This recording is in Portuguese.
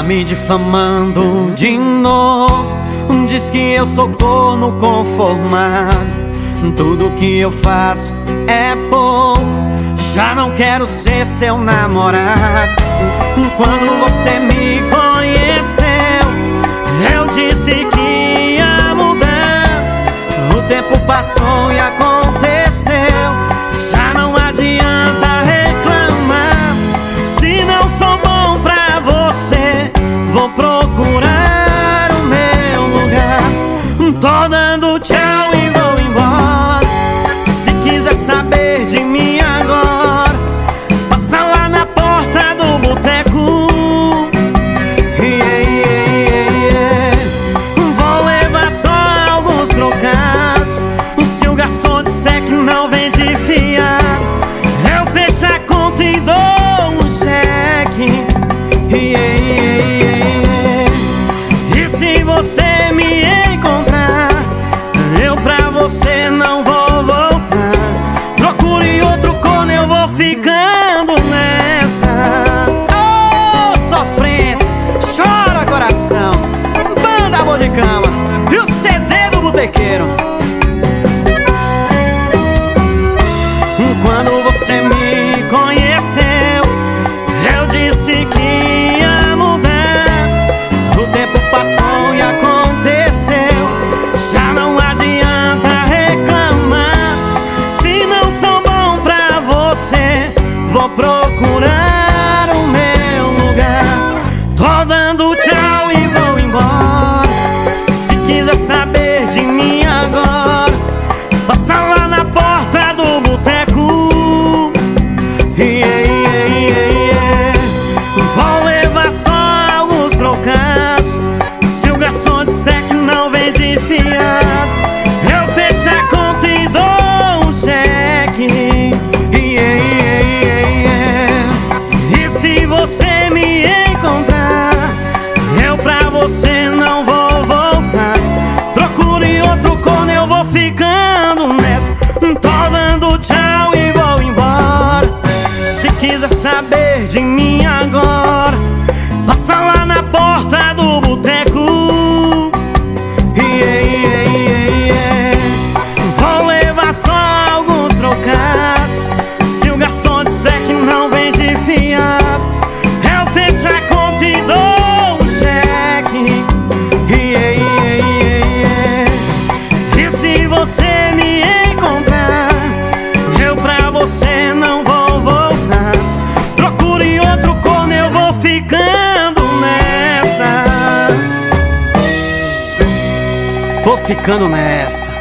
Tá me difamando de novo, diz que eu sou corno conformado. Tudo que eu faço é pouco, já não quero ser seu namorado. Quando você me conheceu, eu disse que ia mudar. O tempo passou e aconteceu, já não adianta reclamar. Se não sou bom pra você, vou procurar o meu lugar. Tô dando tchau e vou embora. Se quiser saber de mim agora, passa lá na porta do boteco. Vou levar só alguns trocados. Se o garçom disser que não vende fiado, eu fecho a conta e dou um cheque. E se você me encontrar, eu pra você não vou voltar. Procure outro corno, eu vou ficando nessa. Oh, sofrência, chora coração. Banda Amor de Cama e o CD do Botequeiro. Quando você me conheceu, eu disse que ia mudar. O tempo passou e aconteceu, já não adianta reclamar. Se não sou bom pra você, vou procurar o meu lugar. Tô dando tchau e vou embora. Se quiser saber de mim agora, passa lá na porta do boteco. Vou levar só alguns trocados. Se o garçom disser que não vende fiado, eu fecho a conta e dou um cheque. E se você me encontrar, eu pra você não vou voltar. Procure outro corno, eu vou ficando nessa. Tô dando tchau e vou embora. Se quiser saber de mim agora, passa lá na porta do boteco. Vou levar só alguns trocados. Se o garçom disser que não vende fiado, eu fecho a conta e dou um cheque. E se você me encontrar, eu pra você não vou voltar. Procure outro corno, eu vou ficando nessa. Vou ficando nessa.